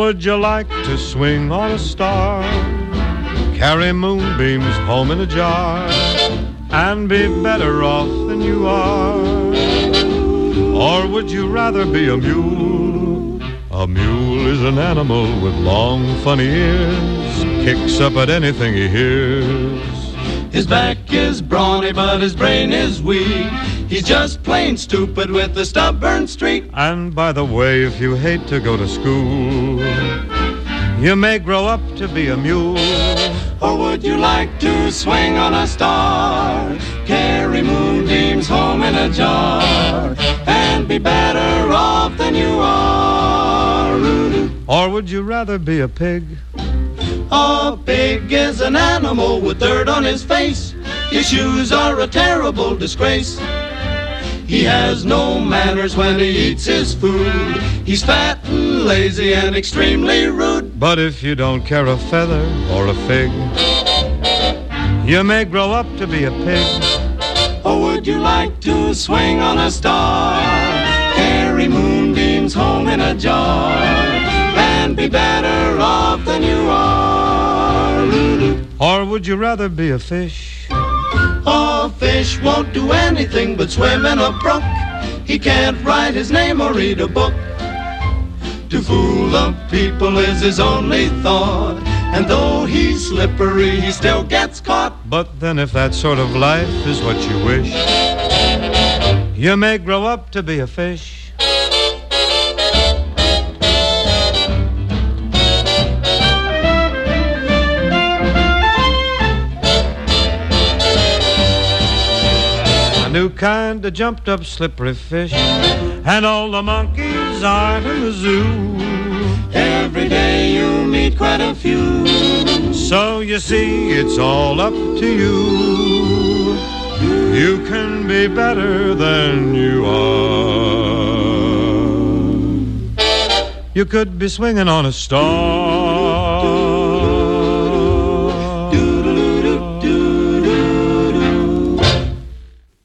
would you like to swing on a star? Carry moonbeams home in a jar and be better off than you are? Or would you rather be a mule? A mule is an animal with long, funny ears, kicks up at anything he hears. His back is brawny, but his brain is weak. He's just plain stupid with a stubborn streak. And by the way, if you hate to go to school, you may grow up to be a mule. Or would you like to swing on a star, carry moonbeams home in a jar, and be better off than you are? Or would you rather be a pig? A pig is an animal with dirt on his face. His shoes are a terrible disgrace. He has no manners when he eats his food. He's fat and lazy and extremely rude. But if you don't care a feather or a fig, you may grow up to be a pig. Or would you like to swing on a star, carry moonbeams home in a jar, and be better off than you are? Or would you rather be a fish? A fish won't do anything but swim in a brook. He can't write his name or read a book. To fool the people is his only thought, and though he's slippery, he still gets caught. But then if that sort of life is what you wish, you may grow up to be a fish. New kind of jumped up slippery fish, and all the monkeys aren't in the zoo. Every day you meet quite a few. So you see, it's all up to you. You can be better than you are. You could be swinging on a star,